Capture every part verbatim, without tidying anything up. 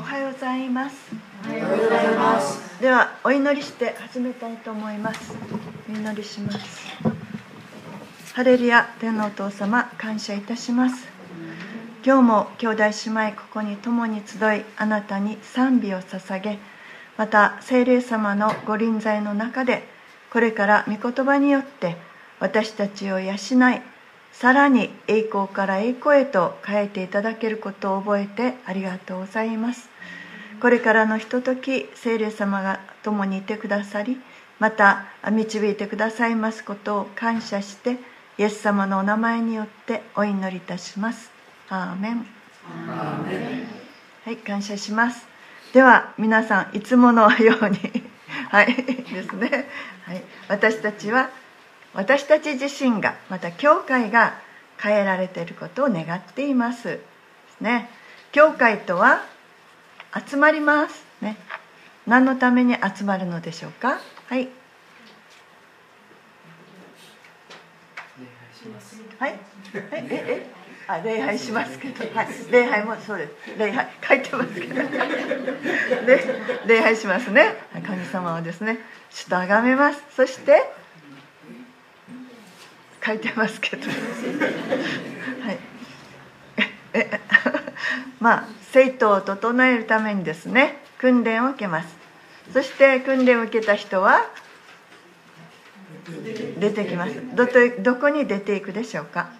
はようございます。 おはようございます。 ではお祈りして始めたいと思います。お祈りします。ハレルヤ、天のお父様、感謝いたします。今日も兄弟姉妹ここに共に集い、あなたに賛美を捧げ、また聖霊様のご臨在の中で、これから御言葉によって私たちを養い、さらに栄光から栄光へと変えていただけることを覚えてありがとうございます。これからのひととき、聖霊様が共にいてくださり、また導いてくださいますことを感謝して、イエス様のお名前によってお祈りいたします。アーメン。 アーメン。 はい、感謝します。では皆さん、いつものようにはいですね、はい、私たちは私たち自身が、また教会が変えられていることを願っていますですね。教会とは集まりますね。何のために集まるのでしょうか。はい。はい。ええあ礼拝しますけど、はい、礼拝もそうです。礼拝書いてますけど礼拝しますね。神様をですね、主と崇めます。そして書いてますけどはいえまあ生徒を整えるためにですね、訓練を受けます。そして訓練を受けた人は出てきます。 ど, どこに出ていくでしょうか。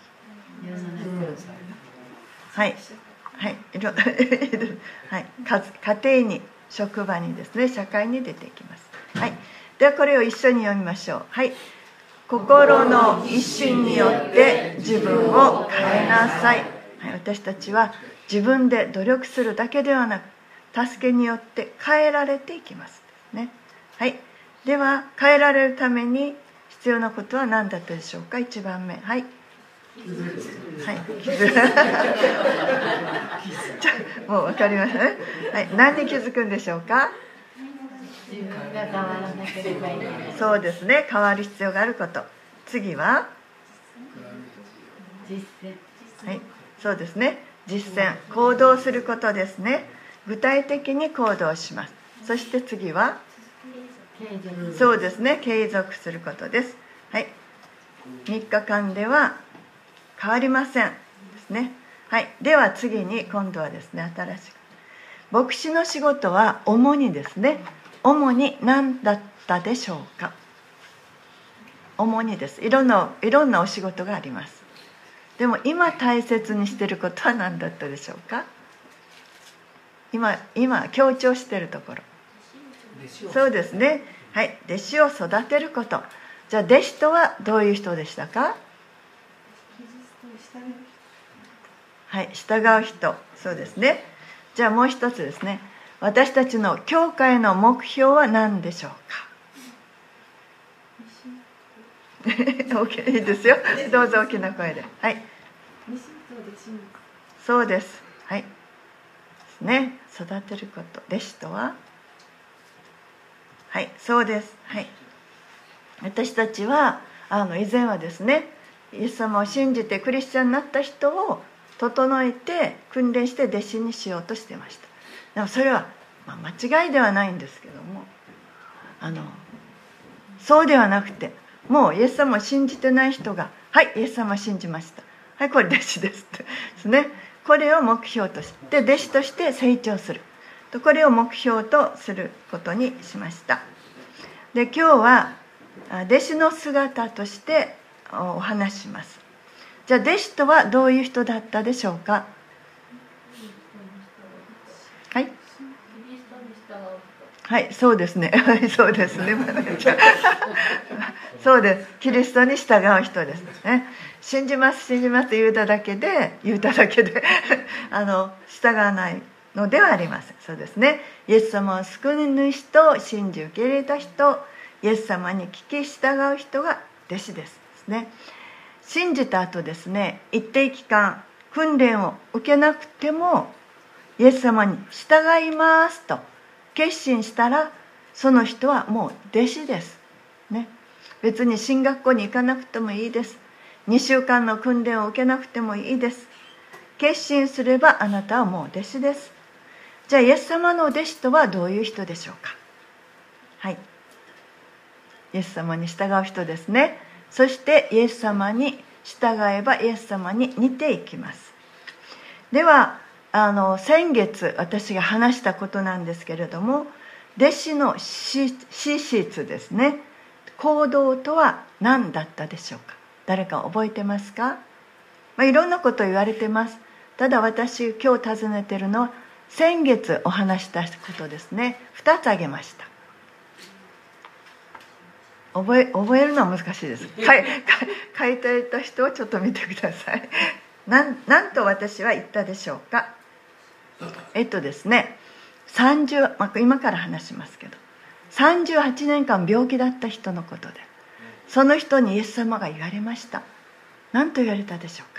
はいはいはい、家庭に、職場にですね、社会に出ていきます。はい、ではこれを一緒に読みましょう。はい。心の一心によって自分を変えなさい。はい、私たちは自分で努力するだけではなく、助けによって変えられていきますね。はい。では変えられるために必要なことは何だったでしょうか。いちばんめ、はい。はい、もう分かりましたね。はい、何に気づくんでしょうか。 自分が変わらなければいけない。 そうですね、変わる必要があること。次は実践。 はい、そうですね、実践、行動することですね。具体的に行動します。そして次はそうですね、継続することです。はい、みっかかんでは変わりませんですね。はい、では次に今度はですね、新しく牧師の仕事は主にですね、主に何だったでしょうか。主にです。いろんないろんなお仕事があります。でも今大切にしていることは何だったでしょうか。今今強調しているところ、そうですね、はい、弟子を育てること。じゃあ弟子とはどういう人でしたか。はい、従う人。そうですね。じゃあもう一つですね、私たちの教会の目標は何でしょうか。OK、いいですよ。どうぞ大きな声で。はい。そうです。はい。ですね。育てること。弟子とは。はい、そうです。はい。私たちはあの以前はですね、イエス様を信じてクリスチャンになった人を整えて訓練して弟子にしようとしてました。でもそれは、まあ、間違いではないんですけども、あのそうではなくて、もうイエス様を信じてない人が、はい、イエス様を信じました、はい、これ弟子ですってですね、これを目標として弟子として成長すると、これを目標とすることにしました。で、今日は弟子の姿としてお話しします。じゃあ弟子とはどういう人だったでしょうか。はい、はい、そうですねそうですねそうです。キリストに従う人ですね。信じます信じますと言うただけで言うただけであの従わないのではありません。そうですね、イエス様を救い主と信じ受け入れた人、イエス様に聞き従う人が弟子ですですね。信じた後ですね、一定期間訓練を受けなくてもイエス様に従いますと決心したら、その人はもう弟子ですね。別に進学校に行かなくてもいいです。にしゅうかんの訓練を受けなくてもいいです。決心すればあなたはもう弟子です。 じゃあイエス様の弟子とはどういう人でしょうか。はい、イエス様に従う人ですね。そしてイエス様に従えばイエス様に似ていきます。ではあの先月私が話したことなんですけれども、弟子の資質ですね、行動とは何だったでしょうか。誰か覚えてますか。まあ、いろんなこと言われてます。ただ私今日尋ねているのは先月お話したことですね。ふたつ挙げました。覚え、覚えるのは難しいです。書い、書いていた人をちょっと見てください。なん、なんと私は言ったでしょうか。えっとですねさんじゅう、まあ、今から話しますけどさんじゅうはちねんかん病気だった人のことで、その人にイエス様が言われました。何と言われたでしょ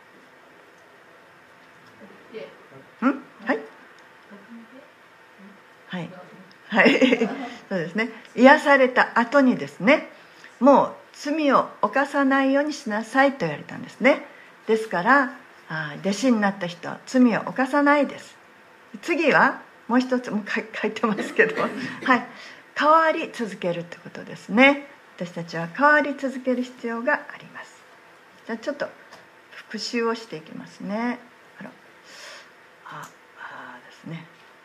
うか。んはいはいはいそうですね、癒された後にですね、もう罪を犯さないようにしなさいと言われたんですね。ですから弟子になった人は罪を犯さないです。次はもう一つも書いてますけど、はい、変わり続けるってことですね。私たちは変わり続ける必要があります。じゃあちょっと復習をしていきますね。あらああですね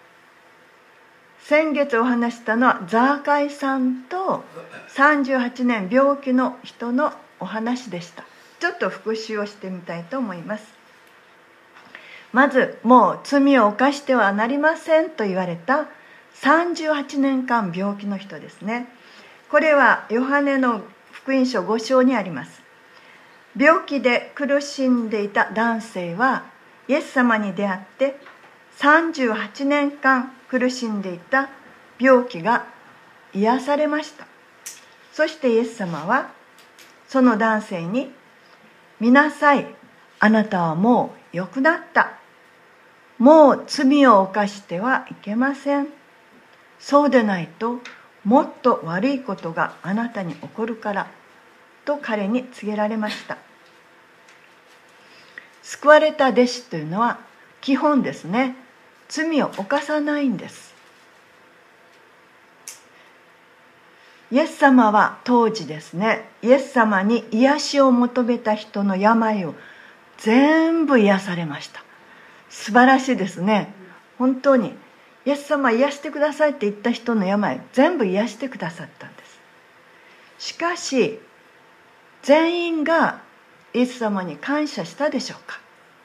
先月お話したのはザーカイさんとさんじゅうはちねん病気の人のお話でした。ちょっと復習をしてみたいと思います。まず、もう罪を犯してはなりませんと言われたさんじゅうはちねんかん病気の人ですね。これはヨハネの福音書ご章にあります。病気で苦しんでいた男性はイエス様に出会ってさんじゅうはちねんかん苦しんでいた病気が癒されました。そしてイエス様はその男性に、見なさい、あなたはもう良くなった、もう罪を犯してはいけません、そうでないともっと悪いことがあなたに起こるからと彼に告げられました。救われた弟子というのは基本ですね、罪を犯さないんです。イエス様は当時ですね、イエス様に癒しを求めた人の病を全部癒されました。素晴らしいですね。本当にイエス様癒してくださいって言った人の病全部癒してくださったんです。しかし全員がイエス様に感謝したでしょうか。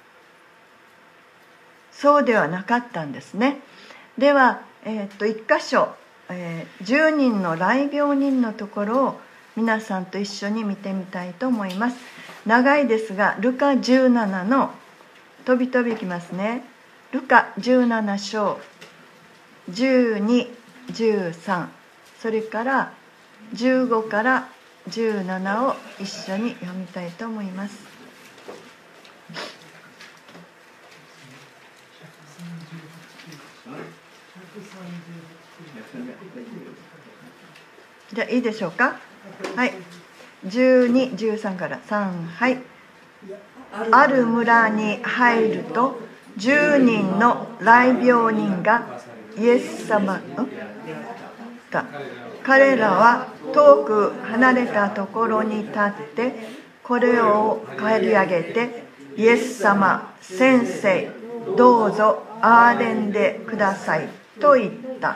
そうではなかったんですね。では、えー、っといっ箇所、えー、じゅうにんの癩病人のところを皆さんと一緒に見てみたいと思います。長いですがルカじゅうななの飛び飛びいきますね。ルカじゅうなな章じゅうに、じゅうさん、それからじゅうごからじゅうななを一緒に読みたいと思います。じゃあいいでしょうか。はい、じゅうに、じゅうさんからさん、はい。ある村に入るとじゅうにんの癩病人がイエス様が彼らは遠く離れたところに立ってこれを刈り上げて、イエス様、先生、どうぞ憐れんでくださいと言った。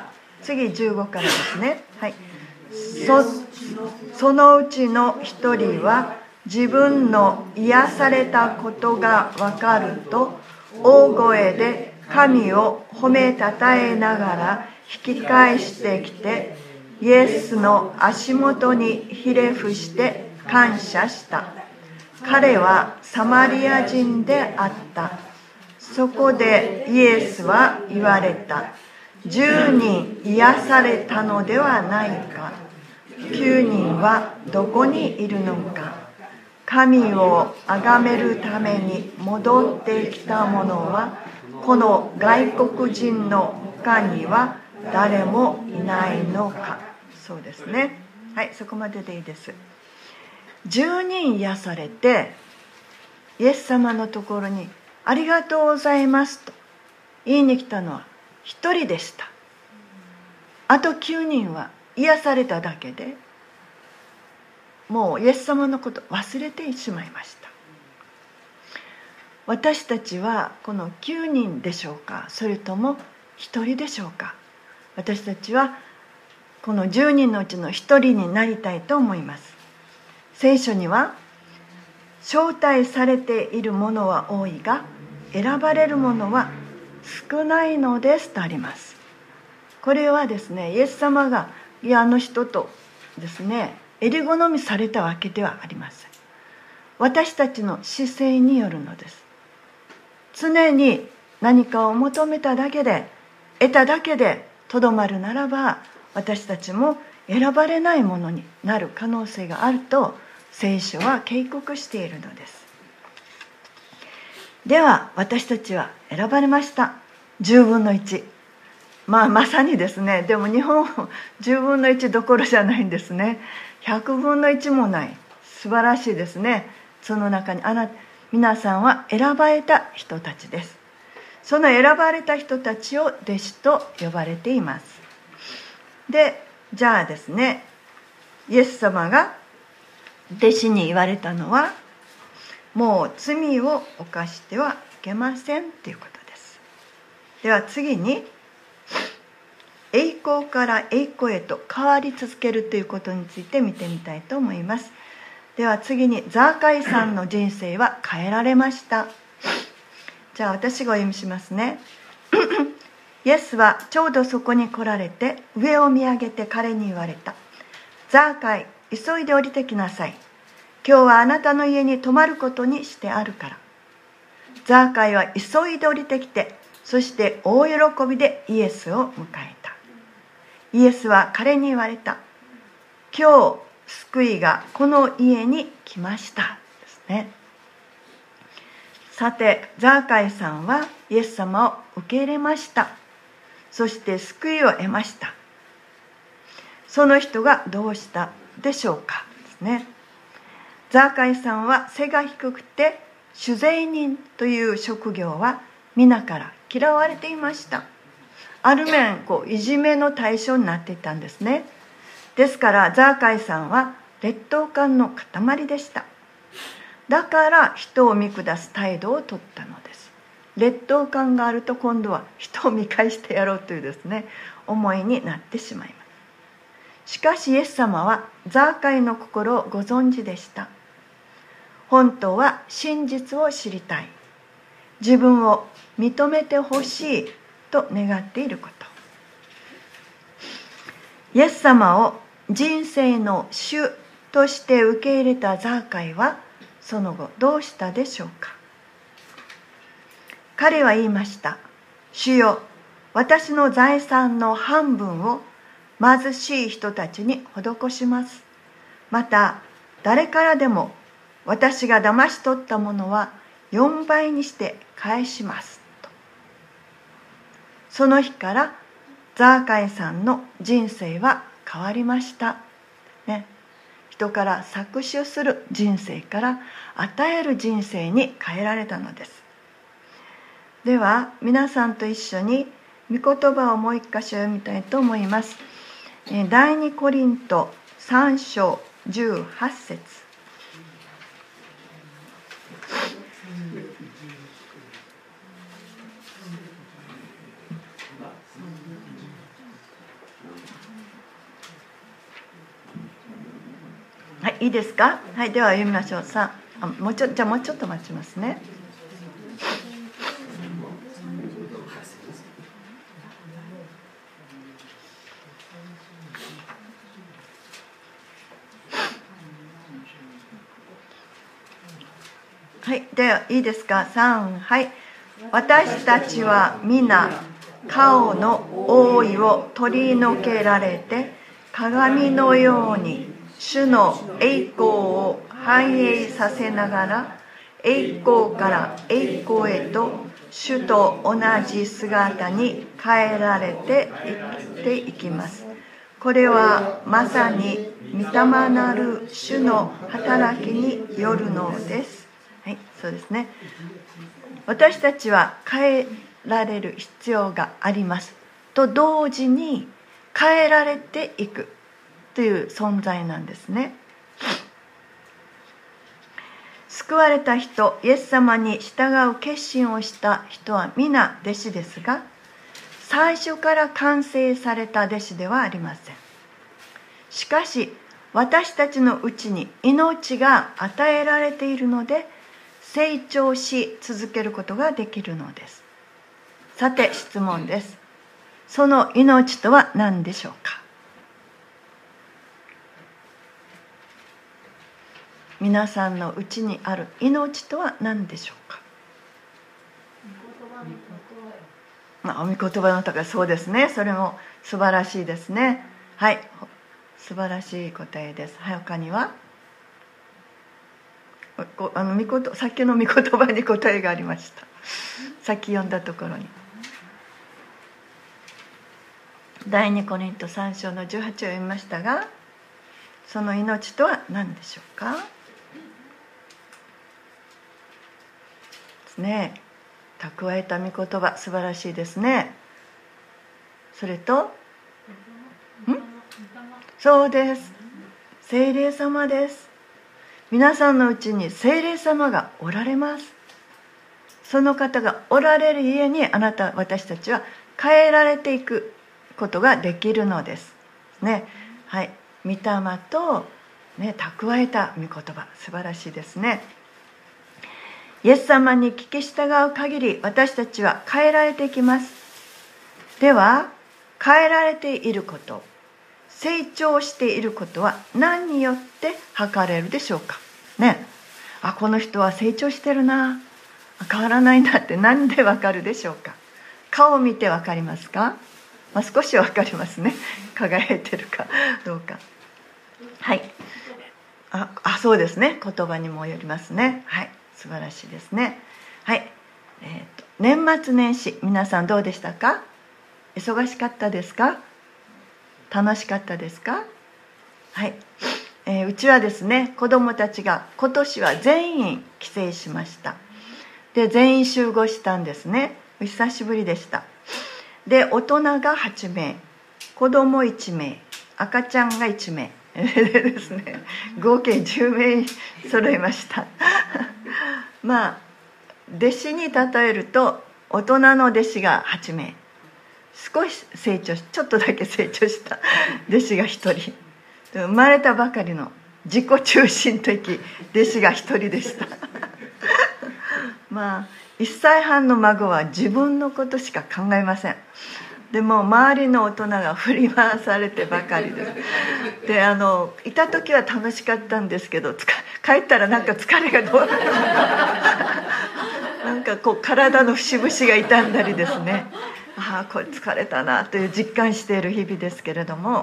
次じゅうごからですね。はい、そ, そのうちの一人は自分の癒されたことが分かると大声で神を褒めたたえながら引き返してきて、イエスの足元にひれ伏して感謝した。彼はサマリア人であった。そこでイエスは言われた。じゅうにん癒されたのではないか。きゅうにんはどこにいるのか。神を崇めるために戻ってきた者はこの外国人の他には誰もいないのか。そうですね。はい、そこまででいいです。じゅうにん癒されてイエス様のところにありがとうございますと言いに来たのは一一人でした。あときゅうにんは癒されただけで、もうイエス様のこと忘れてしまいました。私たちはこのきゅうにんでしょうか、それともひとりでしょうか。私たちはこのじゅうにんのうちのひとりになりたいと思います。聖書には、招待されているものは多いが選ばれるものは少ないのですとあります。これはですね、イエス様がいやあの人とですね襟好みされたわけではありません。私たちの姿勢によるのです。常に何かを求めただけで、得ただけでとどまるならば、私たちも選ばれないものになる可能性があると聖書は警告しているのです。では私たちは選ばれました。じゅうぶんのいち、まあまさにですね、でも日本じゅうぶんのいちどころじゃないんですね。ひゃくぶんのいちもない、素晴らしいですね。その中にあな皆さんは選ばれた人たちです。その選ばれた人たちを弟子と呼ばれています。で、じゃあですね、イエス様が弟子に言われたのは、もう罪を犯してはいけませんということです。では次に、栄光から栄光へと変わり続けるということについて見てみたいと思います。では次に、ザーカイさんの人生は変えられました。じゃあ私がお読みしますね。イエスはちょうどそこに来られて、上を見上げて彼に言われた。ザーカイ、急いで降りてきなさい。今日はあなたの家に泊まることにしてあるから。ザーカイは急いで降りてきて、そして大喜びでイエスを迎えた。イエスは彼に言われた。今日救いがこの家に来ましたですね。さて、ザーカイさんはイエス様を受け入れました。そして救いを得ました。その人がどうしたでしょうかですね。ザーカイさんは背が低くて酒税人という職業は皆から嫌われていました。ある面こういじめの対象になっていたんですね。ですからザーカイさんは劣等感の塊でした。だから人を見下す態度をとったのです。劣等感があると今度は人を見返してやろうというですね思いになってしまいます。しかしイエス様はザーカイの心をご存知でした。本当は真実を知りたい、自分を認めてほしいと願っていること。イエス様を人生の主として受け入れたザーカイはその後どうしたでしょうか。彼は言いました。主よ、私の財産の半分を貧しい人たちに施します。また誰からでも私が騙し取ったものはよんばいにして返しますと。その日からザーカイさんの人生は変わりました、ね、人から搾取する人生から与える人生に変えられたのです。では皆さんと一緒に御言葉をもう一箇所読みたいと思います。第二コリントさん章じゅうはち節。はい、いいですか。はい、では読みましょう。さあ、もうちょじゃあもうちょっと待ちますね。はい、ではいいですか。さん、はい。私たちは皆顔の覆いを取り除けられて、鏡のように主の栄光を反映させながら、栄光から栄光へと主と同じ姿に変えられて生きていきます。これはまさに御霊なる主の働きによるのです。はい、そうですね。私たちは変えられる必要があります。 と同時に変えられていくという存在なんですね。救われた人、イエス様に従う決心をした人は皆弟子ですが、最初から完成された弟子ではありません。しかし私たちのうちに命が与えられているので、成長し続けることができるのです。さて質問です。その命とは何でしょうか。皆さんのうちにある命とは何でしょうか。お御言葉の高い、そうですね、それも素晴らしいですね。はい、素晴らしい答えです。はい、他にはあの御言さっきの御言葉に答えがありました。さっき読んだところに第二コリントさん章のじゅうはちを読みましたが、その命とは何でしょうか。ですね、蓄えた御言葉、素晴らしいですね。それとんそうです、聖霊様です。皆さんのうちに聖霊様がおられます。その方がおられる家にあなた私たちは変えられていくことができるのですね。はい、御霊と、ね、蓄えた御言葉、素晴らしいですね。イエス様に聞き従う限り私たちは変えられていきます。では変えられていること、成長していることは何によって測れるでしょうかね。あ、この人は成長してるな、変わらないなって何でわかるでしょうか。顔を見てわかりますか。まあ、少しわかりますね、輝いてるかどうか。はい、ああそうですね、言葉にもよりますね。はい、素晴らしいですね。はい、えーと、年末年始皆さんどうでしたか。忙しかったですか。楽しかったですか。はい、えー、うちはですね、子どもたちが今年は全員帰省しました。で全員集合したんですね。久しぶりでした。で大人がはちめい、子どもいちめい、赤ちゃんがいちめいですね、合計じゅうめい揃いましたまあ弟子に例えると大人の弟子がはちめい、少し成長しちょっとだけ成長した弟子がひとり、生まれたばかりの自己中心的弟子がひとりでしたまあいっさいはんの孫は自分のことしか考えません。でも周りの大人が振り回されてばかりです。であのいた時は楽しかったんですけど、つか帰ったらなんか疲れがどうなんかこう体の節々が痛んだりですね、ああこれ疲れたなという実感している日々ですけれども、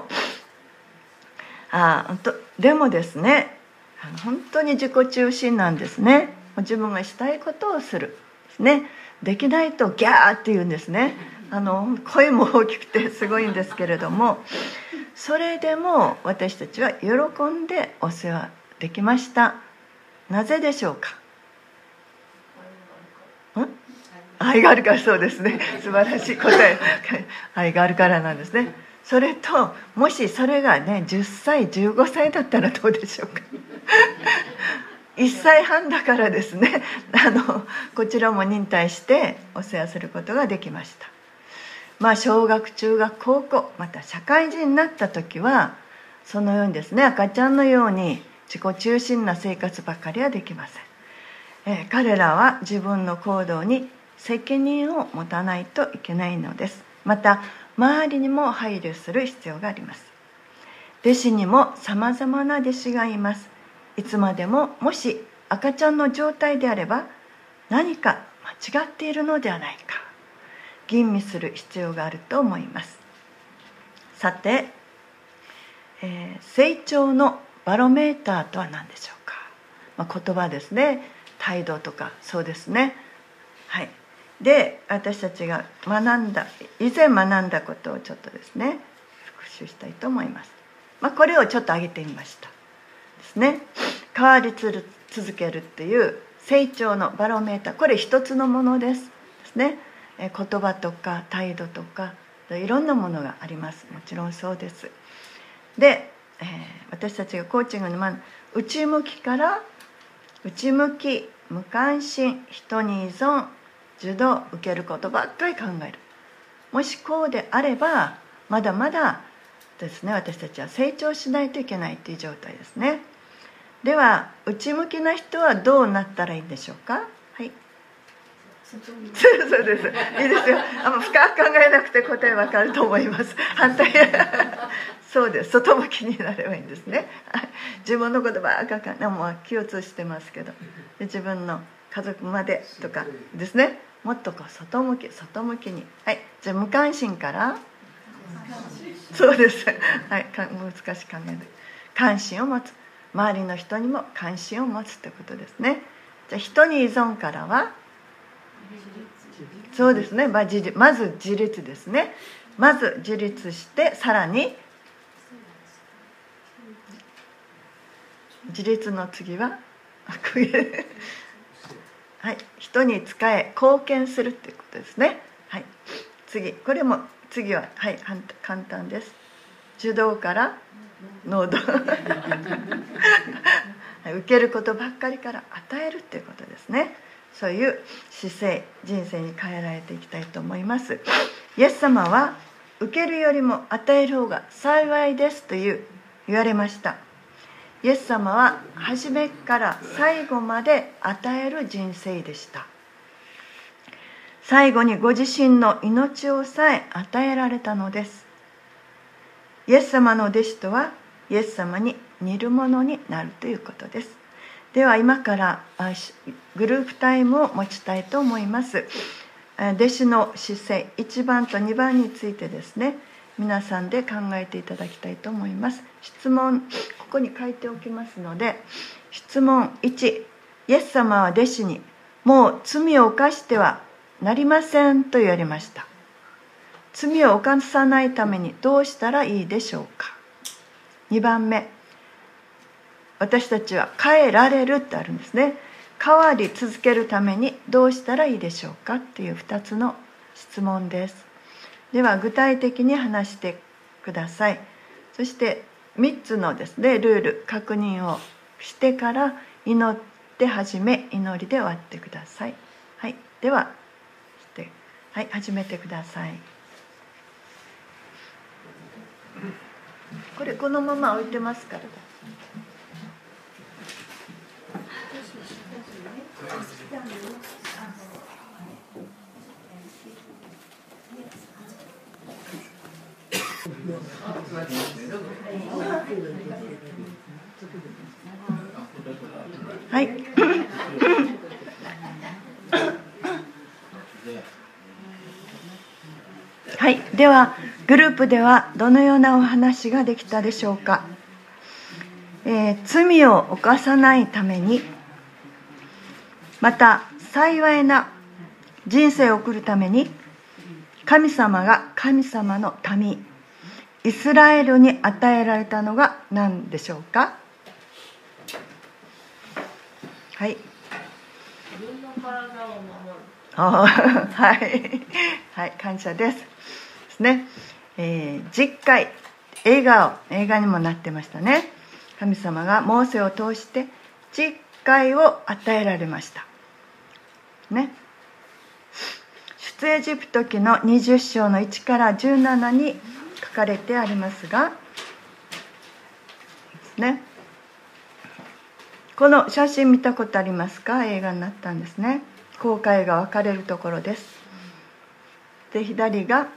あとでもですね、本当に自己中心なんですね。自分がしたいことをするですね。できないとギャーって言うんですね。あの声も大きくてすごいんですけれども、それでも私たちは喜んでお世話できました。なぜでしょうか。ん愛があるから。そうですね、素晴らしい答え愛があるからなんですね。それともしそれがねじゅっさいじゅうごさいだったらどうでしょうかいっさいはんだからですね、あのこちらも忍耐してお世話することができました。まあ小学中学高校また社会人になった時はそのようにですね、赤ちゃんのように自己中心な生活ばかりはできません。えー、彼らは自分の行動に責任を持たないといけないのです。また周りにも配慮する必要があります。弟子にもさまざまな弟子がいます。いつまでももし赤ちゃんの状態であれば何か間違っているのではないか吟味する必要があると思います。さて、えー、成長のバロメーターとは何でしょうか。まあ、言葉ですね、態度とかそうですね。はい。で私たちが学んだ以前学んだことをちょっとですね復習したいと思います。まあ、これをちょっと挙げてみましたですね。変わり続けるっていう成長のバロメーター、これ一つのものですですね。え言葉とか態度とかいろんなものがあります。もちろんそうです。で、えー、私たちがコーチングの、ま、内向きから内向き、無関心、人に依存、受動、受けることばっかり考える。もしこうであればまだまだですね、私たちは成長しないといけないという状態ですね。では内向きな人はどうなったらいいんでしょうか。はい、そうそうです。いいですよ。あんま深く考えなくて答えわかると思います。反対そうです。外向きになればいいんですね。自分のことばっかりもう気を通してますけど、で自分の家族までとかですね、もっとこう外向き外向きに。はい、じゃあ無関心からそうです。はい、難しく考えない。関心を持つ。周りの人にも関心を持つということですね。じゃあ人に依存からはそうですね、まあ、自まず自立ですね。まず自立して、さらに自立の次ははい、人に仕え貢献するということですね。はい、次これも次は、はい、簡単です。受動から能動受けることばっかりから与えるということですね。そういう姿勢、人生に変えられていきたいと思います。イエス様は受けるよりも与える方が幸いですという言われました。イエス様は初めから最後まで与える人生でした。最後にご自身の命をさえ与えられたのです。イエス様の弟子とはイエス様に似るものになるということです。では今からグループタイムを持ちたいと思います。弟子の姿勢いちばんとにばんについてですね、皆さんで考えていただきたいと思います。質問ここに書いておきますので、質問いち、イエス様は弟子にもう罪を犯してはなりませんと言われました。罪を犯さないためにどうしたらいいでしょうか。にばんめ、私たちは変えられるってあるんですね。変わり続けるためにどうしたらいいでしょうかっていうふたつの質問です。では具体的に話してください。そしてみっつのですねルール確認をしてから祈って始め、祈りで終わってください。はい、ではしてはい始めてください。これこのまま置いてますから。はいはい、ではグループではどのようなお話ができたでしょうか。えー、罪を犯さないために、また幸いな人生を送るために、神様が神様の民イスラエルに与えられたのが何でしょうか。はい。 自分の体を守る。 はい、はい、感謝です。ですね。えー、十戒、映画を映画にもなってましたね。神様がモーセを通して十戒を与えられました。ね。出エジプト記のにじゅっ章のいちからじゅうななに書かれてありますが、ね、この写真見たことありますか。映画になったんですね。紅海が分かれるところです。で左が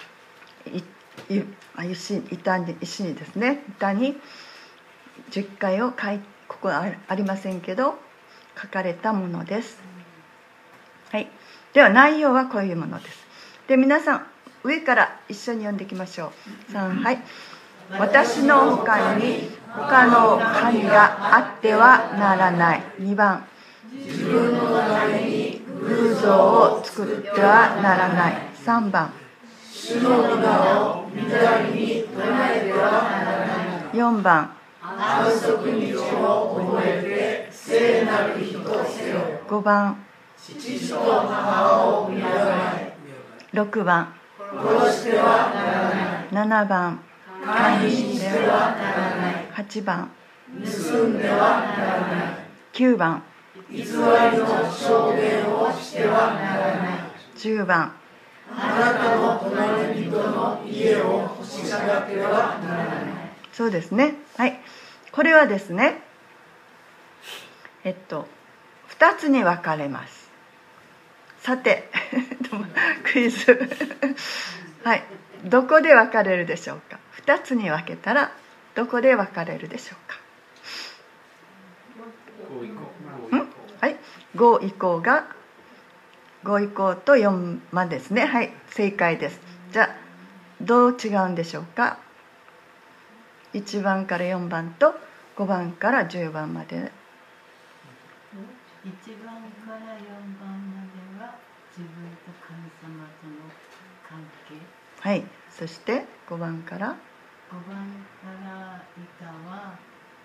石, 板に石にですね板にじゅっかいを書いここはありませんけど書かれたものです。はい、では内容はこういうものです。で皆さん上から一緒に読んでいきましょう。さん、はい。私の他に他の神があってはならない。にばん、自分のために偶像を作ってはならない。さんばん、主の名を乱りに唱えてはならない。よんばん、安息日を覚えて聖なる日とせよ。ごばん、父と母を見習い。ろくばん、子殺してはならない。 ななばん姦淫してはならない。 はちばん盗んではならない。 きゅうばん偽りの証言をしてはならない。 じゅうばんあなたの隣人の家を欲しがってはならない。 そうですね。はい。これはですね、えっとふたつに分かれます。さてクイズはい、どこで分かれるでしょうか。ふたつに分けたらどこで分かれるでしょうか。んはい、ご以降がご以降とよんばんですね。はい、正解です。じゃあどう違うんでしょうか。いちばんからよんばんとごばんからじゅうばんまで。 いちばんからよんばんまでは自分と神様との関係。 はい、そしてごばんからごばんから以下は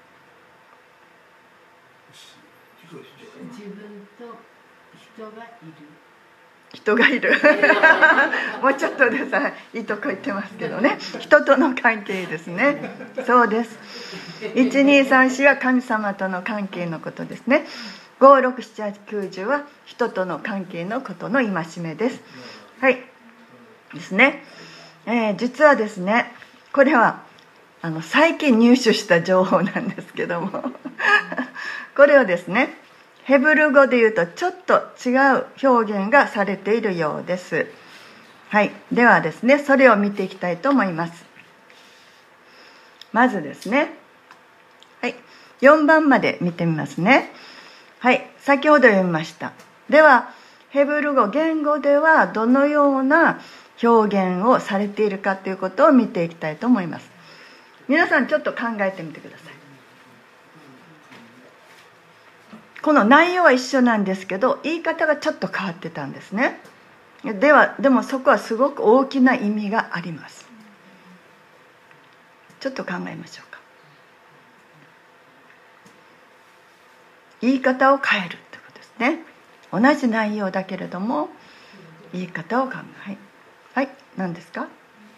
自分と人がいる。 人がいるもうちょっとでさ、いいとこ言ってますけどね、人との関係ですね。そうです。いちにさんしは神様との関係のことですね。ごろくしちはちきゅうじゅうは人との関係のことの戒めです。はいですね、えー、実はですね、これはあの最近入手した情報なんですけどもこれをですね、ヘブル語で言うとちょっと違う表現がされているようです。はい、ではですね、それを見ていきたいと思います。まずですね、はい、よんばんまで見てみますね。はい、先ほど読みました。ではヘブル語、言語ではどのような表現をされているかということを見ていきたいと思います。皆さんちょっと考えてみてください。この内容は一緒なんですけど、言い方がちょっと変わってたんですね。ではでもそこはすごく大きな意味があります。ちょっと考えましょうか。言い方を変えるということですね。同じ内容だけれども言い方を考え、はい、はい、何ですか。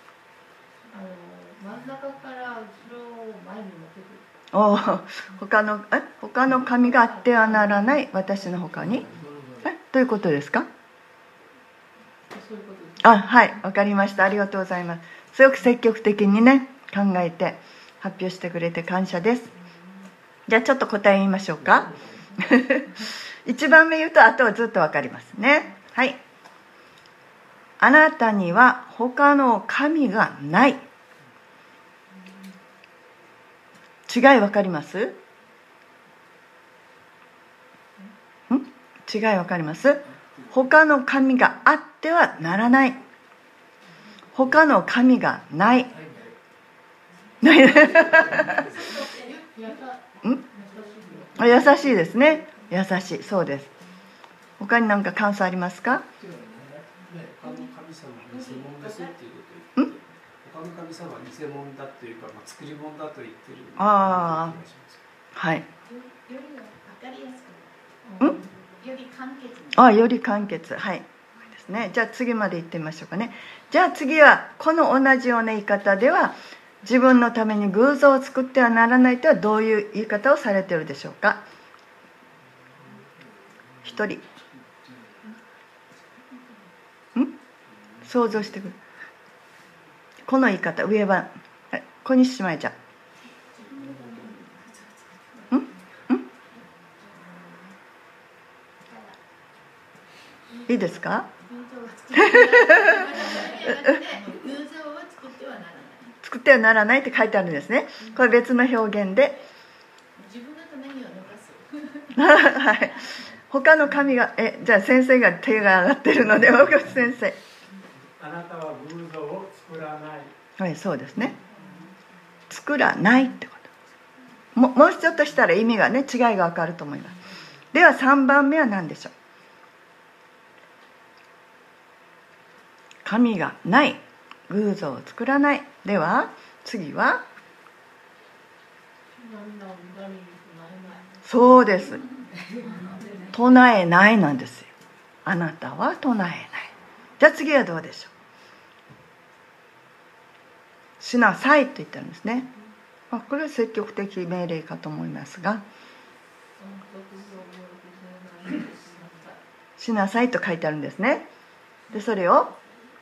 真ん中から後ろを前に持ってくる。 お他のえ他の神があってはならない私の他に、えどういうことですか。 そういうことです。 あ、はい、わかりました。ありがとうございます。すごく積極的にね考えて発表してくれて感謝です。じゃあちょっと答え言いましょうかいちばんめ言うとあとはずっとわかりますね。はい、あなたには他の神がない。違いわかります？ん？違いわかります？他の神があってはならない。他の神がない。ないん？優しいですね。優しい、そうです。他に何か感想ありますか？ 他の神様は偽物ですっていうことを言って、他の神様は偽物だというか、まあ、作り物だと言ってるような気がします。はい。 より分かりやすく、より簡潔。 あ、より簡潔、はいですね。じゃあ次まで行ってみましょうかね。じゃあ次はこの同じような言い方では、自分のために偶像を作ってはならないとはどういう言い方をされているでしょうか。一人、ん想像してくる。この言い方、上は小西姉妹ちゃん、んんいいですか。作ってはならないって書いてあるんですね。これ別の表現で自分のためには残すはい、他の神がえじゃあ先生が手が上がってるので大越先生、 あなたは偶像を作らない。 はい、そうですね。作らないってこと。も, もうちょっとしたら意味がね違いがわかると思います。ではさんばんめは何でしょう。神がない、偶像を作らない。では次は、そうです、唱えないなんですよ。あなたは唱えない。じゃあ次はどうでしょう。 しなさいと言ったんですね。まあ、これは積極的命令かと思いますが、しなさいと書いてあるんですね。でそれを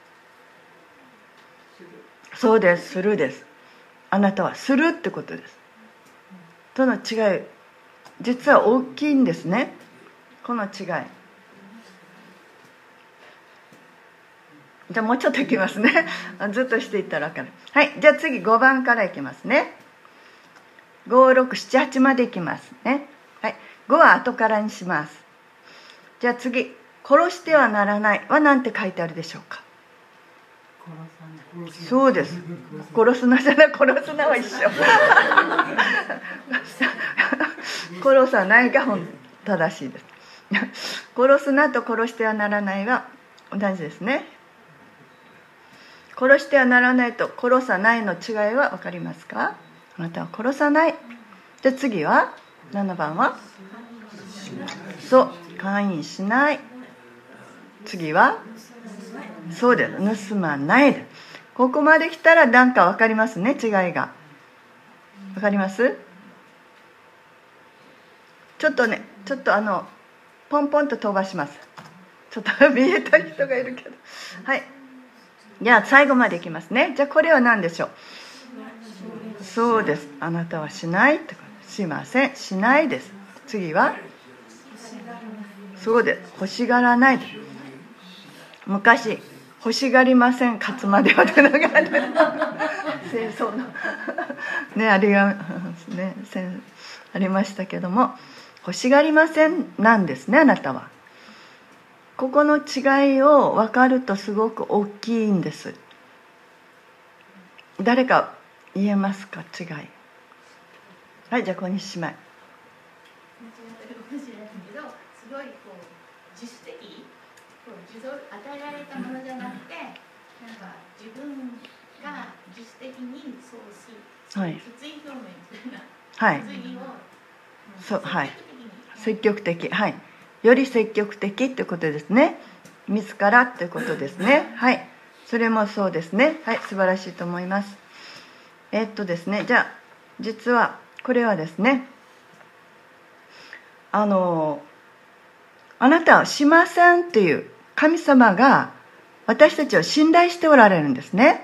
そうです、するです。あなたはするってことです。との違い、実は大きいんですね、この違い。じゃあもうちょっといきますねずっとしていったら分かる。はい、じゃあ次ごばんからいきますね。ご、ろく、なな、はちまでいきますね。はい、ごは後からにします。じゃあ次、殺してはならないは何て書いてあるでしょうか。そうです、殺すなじゃない、殺すなは一緒殺さないが正しいです殺すなと殺してはならないは同じですね。殺してはならないと殺さないの違いは分かりますか。あなたは殺さない。じゃあ次はななばんはそう、姦淫しない。次はそうです、盗まないで。ここまで来たら何か分かりますね、違いが。分かります。ちょっとね、ちょっとあのポンポンと飛ばします。ちょっと見えた人がいるけど、はい、じゃあ最後までいきますね。じゃあこれは何でしょう。そうです、あなたはしないってこと、しません、しないです。次はそうです、欲しがらない。昔欲しがりません、勝つまではというのがある戦争のね、あれがねありましたけども、欲しがりませんなんですね、あなたは。ここの違いを分かるとすごく大きいんです。誰か言えますか、違い。はい、じゃあ小西姉妹。 すごいこう自主的、こう受動与えられたものじゃなくて、なんか自分が自主的にそうする、はい、決意表明みたいな、はい、決意をそうはい積極的、はい、より積極的ってことですね。自らってことですね。はい、それもそうですね。はい、素晴らしいと思います。えー、っとですね、じゃあ実はこれはですね、あのあなたはしませんっていう神様が私たちを信頼しておられるんですね。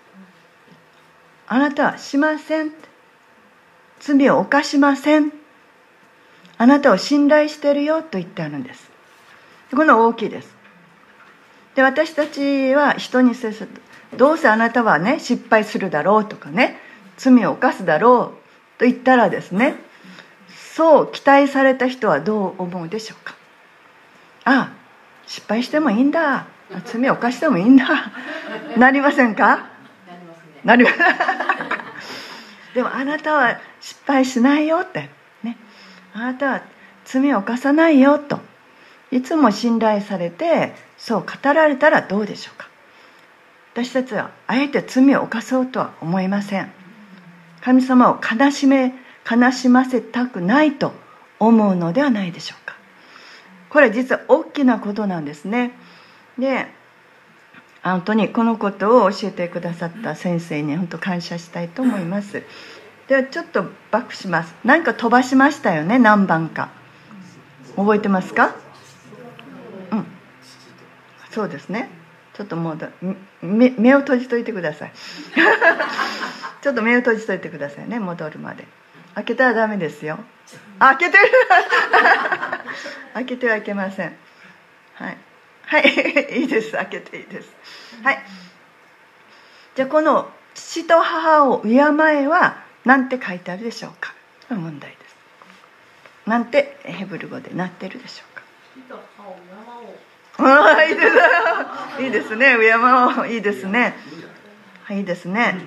あなたはしません、罪を犯しません、あなたを信頼してるよと言ってあるんです。この大きいです。で、私たちは人に接すると、どうせあなたはね失敗するだろうとかね、罪を犯すだろうと言ったらですね、そう期待された人はどう思うでしょうか。ああ、失敗してもいいんだ、罪を犯してもいいんだなりませんか。なりますね。でもあなたは失敗しないよってね、あなたは罪を犯さないよといつも信頼されてそう語られたらどうでしょうか。私たちはあえて罪を犯そうとは思いません。神様を悲しめ悲しませたくないと思うのではないでしょうか。これ実は大きなことなんですね。で、本当にこのことを教えてくださった先生に本当感謝したいと思います。ではちょっとバックします。何か飛ばしましたよね、何番か覚えてますか。うん、そうですね。ちょっともう目、目を閉じといてくださいちょっと目を閉じといてくださいね、戻るまで。開けたらダメですよ。開けてる開けてはいけません。はいはいいいです、開けていいです。はい、じゃあこの父と母を敬えは何て書いてあるでしょうか。問題です。なんてヘブル語でなってるでしょうか。父と母を敬おう。ああ、いいです。いいですね。敬おう。いいですね。はい、いいですね。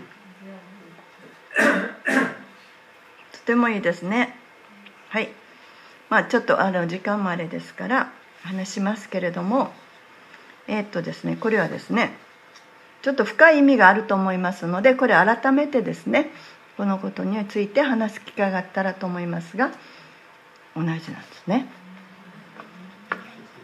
とてもいいですね。はい。まあちょっとあの時間もあれですから話しますけれども、えー、っとですね、これはですね、ちょっと深い意味があると思いますので、これ改めてですね、このことについて話す機会があったらと思いますが、同じなんですね。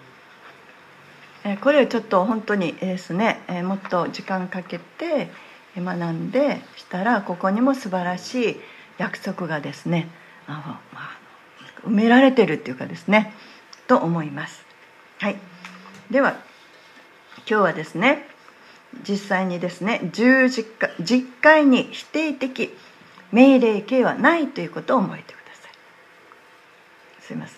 これはちょっと本当にですね、もっと時間かけて学んでしたら、ここにも素晴らしい約束がですね、あ、まあ、埋められてるっていうかですね、と思います。はい。では今日はですね、実際にですね、十字架、実戒に否定的命令形はないということを覚えてください。すいま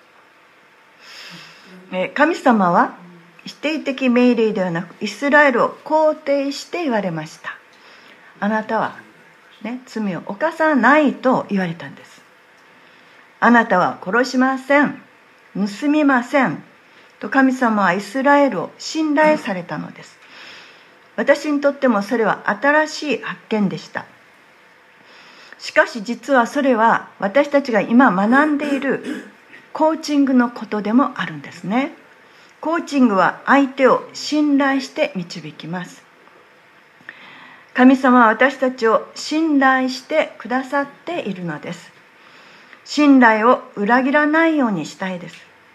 せん。神様は否定的命令ではなく、イスラエルを肯定して言われました。あなたは、ね、罪を犯さないと言われたんです。あなたは殺しません、盗みませんと神様はイスラエルを信頼されたのです。私にとってもそれは新しい発見でした。しかし実はそれは私たちが今学んでいるコーチングのことでもあるんですね。コーチングは相手を信頼して導きます。神様は私たちを信頼してくださっているのです。信頼を裏切らないようにしたいです。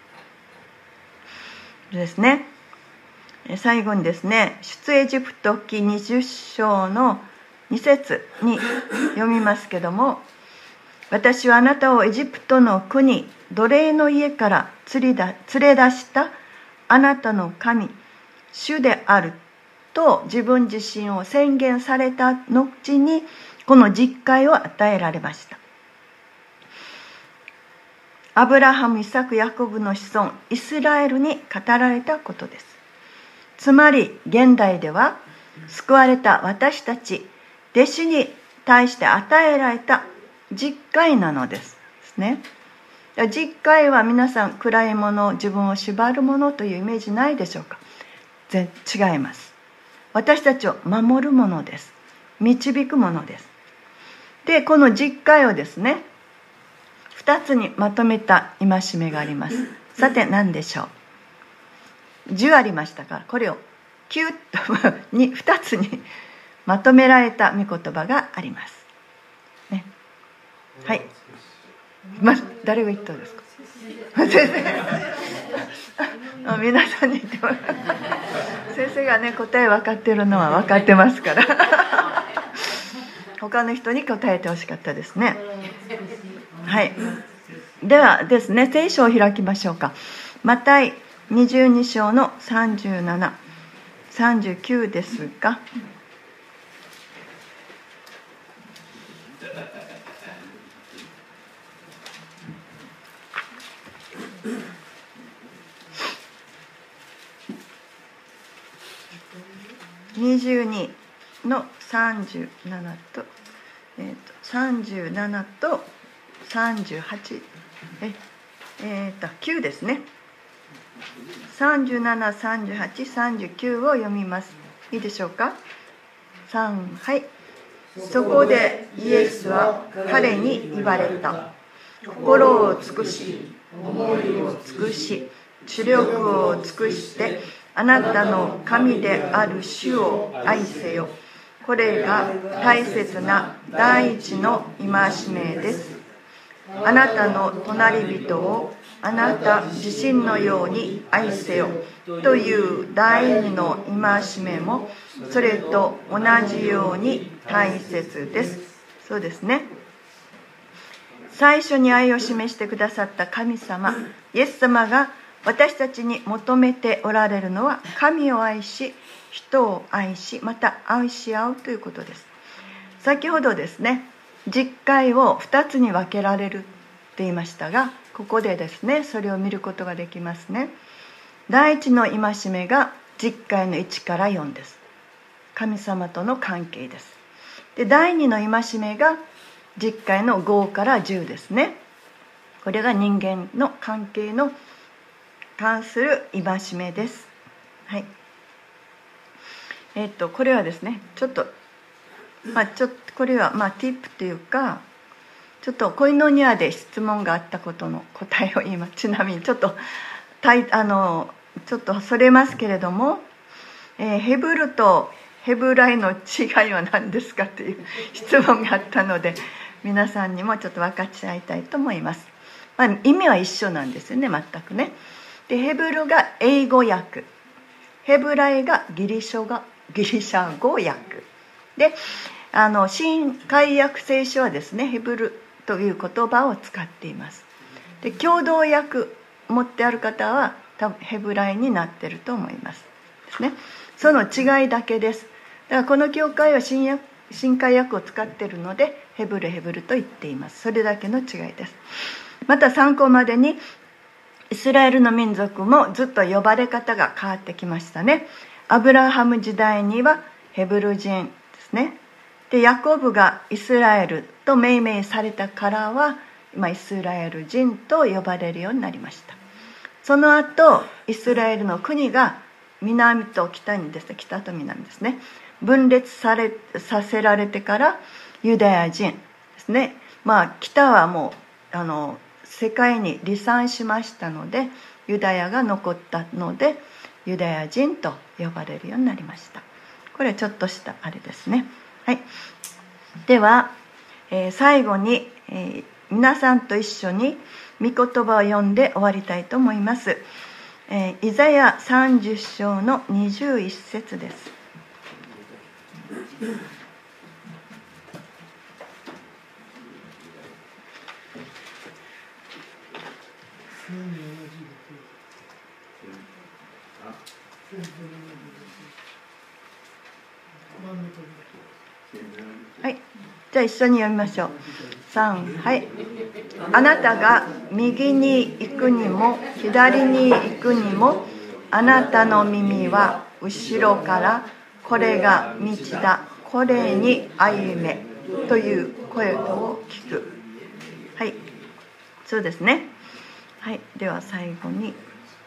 ですね。最後にですね、出エジプト記にじゅっ章のに節に読みますけども、私はあなたをエジプトの国奴隷の家から連れ出したあなたの神主であると自分自身を宣言された後に、この実戒を与えられました。アブラハム、イサク、ヤコブの子孫イスラエルに語られたことです。つまり現代では救われた私たち弟子に対して与えられた実戒なのですね。実戒は皆さん暗いもの、自分を縛るものというイメージないでしょうか。全違います。私たちを守るものです。導くものです。で、この実戒をですね、ふたつにまとめた戒めがあります。さて何でしょう。じゅうありましたから、これをキュッとにふたつにまとめられた御言葉があります、ね。はい、ま、誰が言ったんですか。先生皆さんに言ってもらう先生がね、答え分かってるのは分かってますから他の人に答えてほしかったですね。はい、ではですね、聖書を開きましょうか。マタイにじゅうに章のさんじゅうなな、さんじゅうきゅうですが、にじゅうにのさんじゅうななと、えー、とさんじゅうななとさんじゅうはち、え、えー、ときゅうですね。さんじゅうなな、さんじゅうはち、さんじゅうきゅうを読みます。いいでしょうか。さん、はい。そこでイエスは彼に言われた。心を尽くし、思いを尽くし、知力を尽くしてあなたの神である主を愛せよ。これが大切な第一の戒めです。あなたの隣人をあなた自身のように愛せよという第二の戒めもそれと同じように大切です。そうですね。最初に愛を示してくださった神様、イエス様が私たちに求めておられるのは、神を愛し、人を愛し、また愛し合うということです。先ほどですね、実戒をふたつに分けられるって言いましたが、ここでですね、それを見ることができますね。第一の戒めが実戒のいちからよんです。神様との関係です。で、第二の戒めが実戒のごからじゅうですね。これが人間の関係の関する戒めです。はい。えっとこれはですね、ちょっとまあちょっとこれはまあティップというか、ちょっとコイノニアで質問があったことの答えを言います。ちなみにちょっとあのちょっとそれますけれども、えー、ヘブルとヘブライの違いは何ですかという質問があったので、皆さんにもちょっと分かち合いたいと思います。まあ、意味は一緒なんですよね、全くね。で、ヘブルが英語訳、ヘブライがギリシャ語ギリシャ語訳で、あの新改訳聖書はですね、ヘブルという言葉を使っています。で、共同訳持ってある方は多分ヘブライになっていると思いますですね。その違いだけです。だからこの教会は 新, 約新改訳を使っているのでヘブルヘブルと言っています。それだけの違いです。また参考までにイスラエルの民族もずっと呼ばれ方が変わってきましたね。アブラハム時代にはヘブル人ですね。で、ヤコブがイスラエルと命名されたからは今イスラエル人と呼ばれるようになりました。その後イスラエルの国が南と北にですね、北と南ですね、分裂されさせられてからユダヤ人ですね、まあ北はもうあの世界に離散しましたのでユダヤが残ったのでユダヤ人と呼ばれるようになりました。これはちょっとしたあれですね。はい、では、えー、最後に、えー、皆さんと一緒に御言葉を読んで終わりたいと思います。えー、イザヤさんじゅっ章のにじゅういち節です。はい、じゃあ一緒に読みましょう。さん、はい。あなたが右に行くにも左に行くにもあなたの耳は後ろからこれが道だ、これに歩めという声を聞く。はい、そうですね。はい、では最後に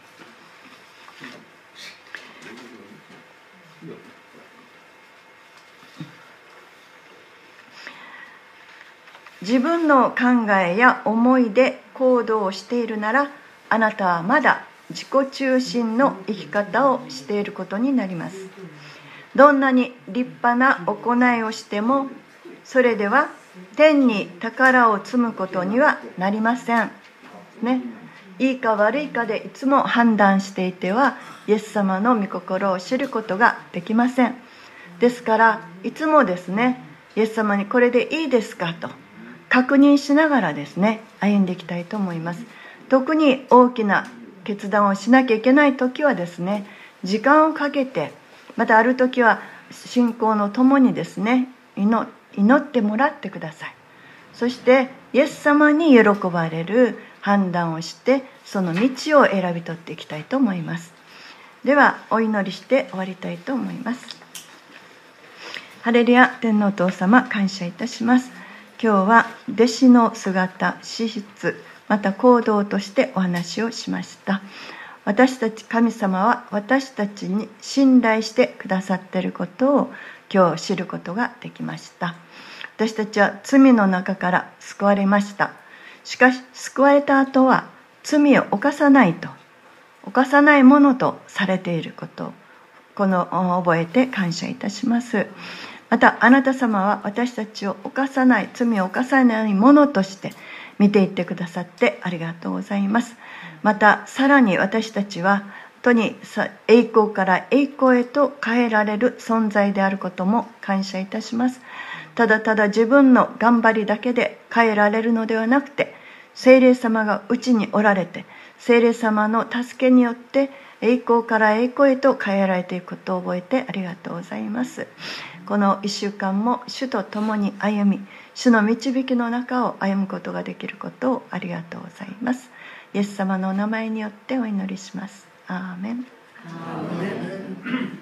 自分の考えや思いで行動をしているなら、あなたはまだ自己中心の生き方をしていることになります。どんなに立派な行いをしても、それでは天に宝を積むことにはなりません。ね、いいか悪いかでいつも判断していては、イエス様の御心を知ることができません。ですから、いつもですね、イエス様にこれでいいですかと確認しながらですね、歩んでいきたいと思います。特に大きな決断をしなきゃいけない時はですね、時間をかけて、またある時は信仰のともにですね、祈ってもらってください。そしてイエス様に喜ばれる判断をして、その道を選び取っていきたいと思います。ではお祈りして終わりたいと思います。ハレルヤ。天のお父様、感謝いたします。今日は弟子の姿、資質、また行動としてお話をしました。私たち、神様は私たちに信頼してくださっていることを今日知ることができました。私たちは罪の中から救われました。しかし救われた後は罪を犯さないと、犯さないものとされていることをこの覚えて感謝いたします。またあなた様は私たちを犯さない、罪を犯さないものとして見ていってくださってありがとうございます。またさらに私たちは本当に栄光から栄光へと変えられる存在であることも感謝いたします。ただただ自分の頑張りだけで変えられるのではなくて、聖霊様がうちにおられて、聖霊様の助けによって栄光から栄光へと変えられていくことを覚えてありがとうございます。この一週間も主と共に歩み、主の導きの中を歩むことができることをありがとうございます。イエス様のお名前によってお祈りします。アーメン。アーメン。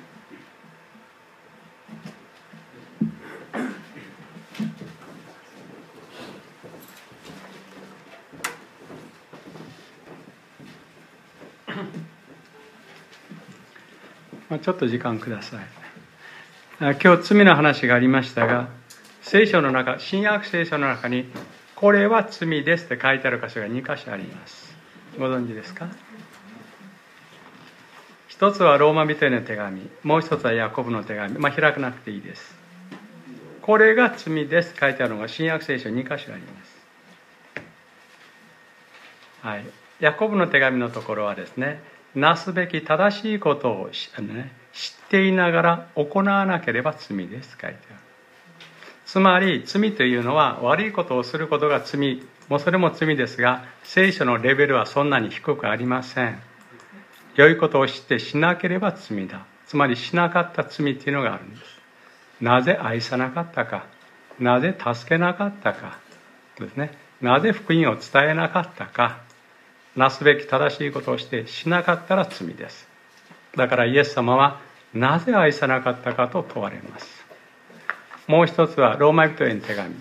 ちょっと時間ください。今日罪の話がありましたが、聖書の中、新約聖書の中にこれは罪ですって書いてある箇所がに箇所あります。ご存知ですか？一つはローマ人への手紙、もう一つはヤコブの手紙。まあ開かなくていいです。これが罪です書いてあるのが新約聖書に箇所あります。はい、ヤコブの手紙のところはですね、なすべき正しいことを知っていながら行わなければ罪です書いてある。 つまり罪というのは悪いことをすることが罪、もうそれも罪ですが、聖書のレベルはそんなに低くありません。良いことをしてしなければ罪だ。つまりしなかった罪というのがあるんです。なぜ愛さなかったか、なぜ助けなかったかですね、なぜ福音を伝えなかったか、なすべき正しいことをしてしなかったら罪です。だからイエス様はなぜ愛さなかったかと問われます。もう一つはローマ人への手紙。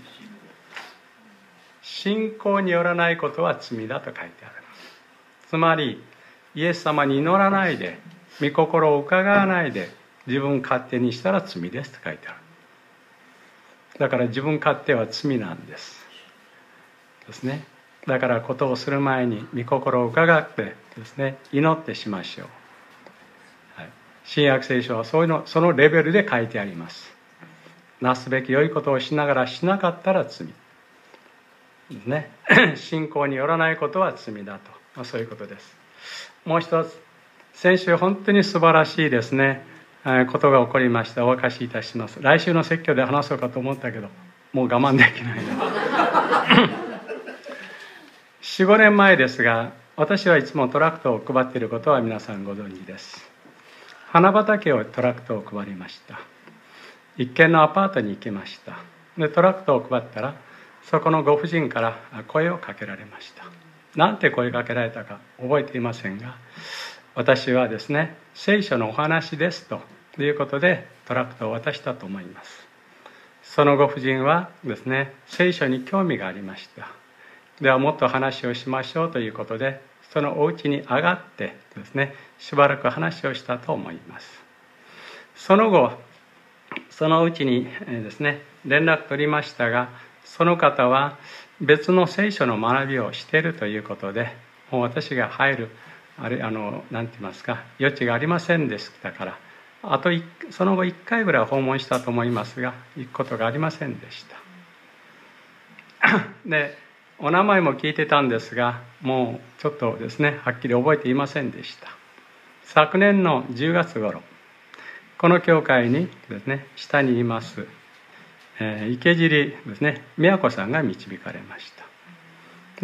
信仰によらないことは罪だと書いてある。つまりイエス様に祈らないで、御心を伺わないで自分勝手にしたら罪ですと書いてある。だから自分勝手は罪なんですですね。だからことをする前に御心を伺ってですね、祈ってしましょう。はい、新約聖書はそういうの、そのレベルで書いてあります。なすべき良いことをしながらしなかったら罪ですね。信仰によらないことは罪だと、まあ、そういうことです。もう一つ、先週本当に素晴らしいですねことが起こりました。お明かしいたします。来週の説教で話そうかと思ったけど、もう我慢できないな。よん、ごねんまえですが、私はいつもトラクトを配っていることは皆さんご存知です。花畑をトラクトを配りました。一軒のアパートに行きました。でトラクトを配ったら、そこのご婦人から声をかけられました。なんて声かけられたか覚えていませんが、私はですね、聖書のお話ですということでトラクトを渡したと思います。そのご婦人はですね、聖書に興味がありました。ではもっと話をしましょうということで、そのお家に上がってですね、しばらく話をしたと思います。その後、そのうちにですね、連絡取りましたが、その方は別の聖書の学びをしているということで、もう私が入るあれあのなんて言いますか、余地がありませんでしたから、あとその後いっかいぐらい訪問したと思いますが、行くことがありませんでした。でお名前も聞いてたんですが、もうちょっとですね、はっきり覚えていませんでした。昨年のじゅうがつ頃、この教会にですね、下にいます、えー、池尻ですね、宮子さんが導かれました。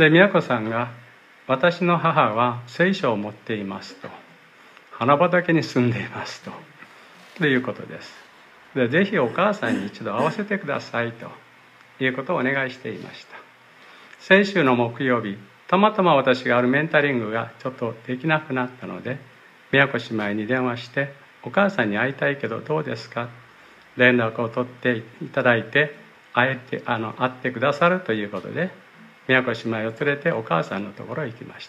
で宮子さんが、私の母は聖書を持っていますと、花畑に住んでいますと、ということです。でぜひお母さんに一度会わせてくださいということをお願いしていました。先週の木曜日、たまたま私があるメンタリングがちょっとできなくなったので、宮子姉妹に電話して、お母さんに会いたいけどどうですか、連絡を取っていただいて、会えてあの会ってくださるということで、宮子姉妹を連れてお母さんのところへ行きました。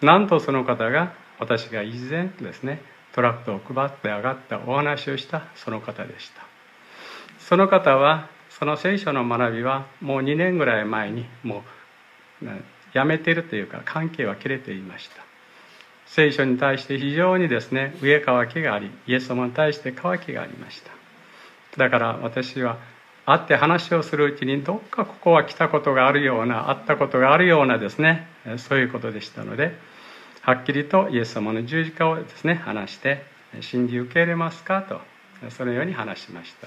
なんとその方が、私が以前ですね、トラクトを配って上がったお話をしたその方でした。その方はその聖書の学びはもうにねんぐらい前にもうやめているというか、関係は切れていました。聖書に対して非常にですね、上乾きがあり、イエス様に対して乾きがありました。だから私は会って話をするうちに、どっかここは来たことがあるような、会ったことがあるようなですね、そういうことでしたので、はっきりとイエス様の十字架をですね、話して、信じ受け入れますかと、そのように話しました。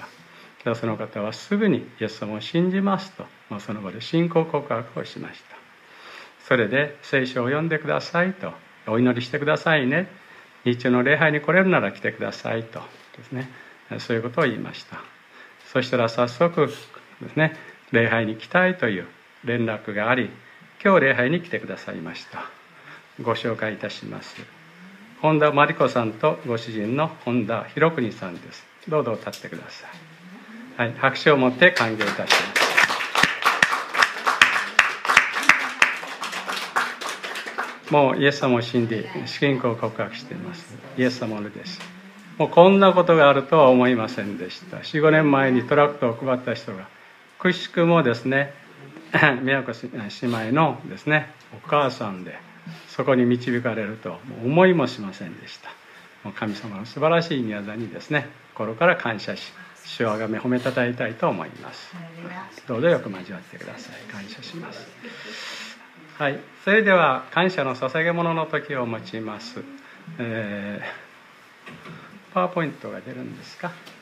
その方はすぐにイエス様を信じますと、まあ、その場で信仰告白をしました。それで聖書を読んでくださいと、お祈りしてくださいね、日中の礼拝に来れるなら来てくださいとですね、そういうことを言いました。そしたら早速ですね、礼拝に来たいという連絡があり、今日礼拝に来てくださいました。ご紹介いたします。本田真理子さんとご主人の本田博邦さんです。どうぞ立ってください。はい、拍手を持って歓迎いたします。もうイエス様を信じ、信仰を告白しています。イエス様のです。もうこんなことがあるとは思いませんでした。よん、ごねんまえにトラクトを配った人が、くしくもですね、宮子姉妹のですね、お母さんで、そこに導かれると思いもしませんでした。もう神様の素晴らしい御業にですね、心から感謝し、主をあがめ褒めたたえたいと思います。どうぞよく交わってください。感謝します。はい、それでは感謝の捧げ物の時を持ちます。えー、パワーポイントが出るんですか。